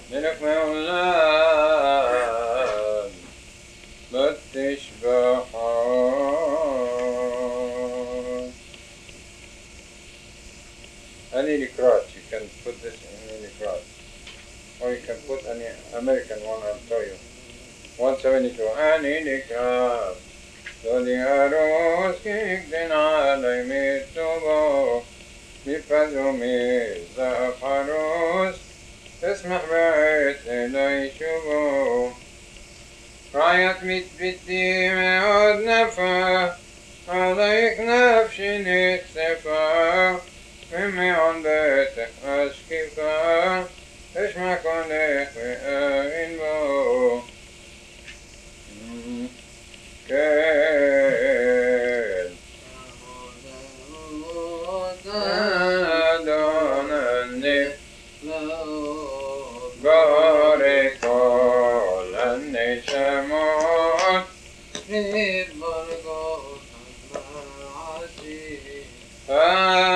لك مولان بالتشبحان. Any cross, you can put this in any cross. Or you can put any American one, I'll show you. 172. Any cross. Dodi aros kikden alay mitubo. Bifadu mizafaros. تسمع بيت إلي شبو. رايت متبتي معود نفا. عليك نفسي نكسفا. ممي عن بيتك أشكفا. اسمع كونك وآين بو. كيل دون النف بارك النشمات في برقات المعاصي